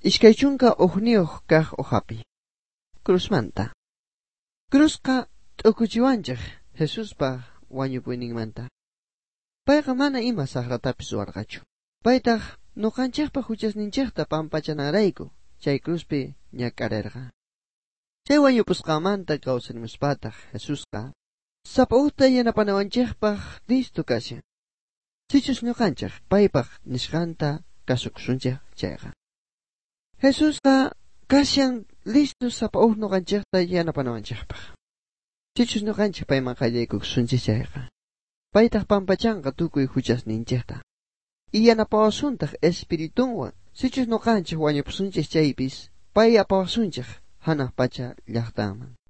Iskaychunka uhniyuq kaq uhapi. Cruzmanta. Cruzqa t'ukuchiwanchik Jesuspa wañupuyninmanta. Payqa mana ima saqratapis suwarqachu. Paytaq nuqanchikpa huchasninchikta pampachananrayku chay cruzpi ñak'arirqa. Chay wañupusqamanta kawsarimuspataq Jesusqa sap'uqta yanapanawanchikpaq listu kashan. Sichus ñuqanchik paypaq nishqanta kasukusunchik chayqa. Jesusqa kashan listu sap'uq ñuqanchikta yanapanawanchikpaq. Sichus ñuqanchik payman qallaykusunchik chayqa. Paytaq pampachanqa tukuy huchasninchikta. Y yanapawasuntaq espiritunwan. Sichus ñuqanchik wañupusunchik chaypis pay apawasunchik hanaq pacha llaqtanman.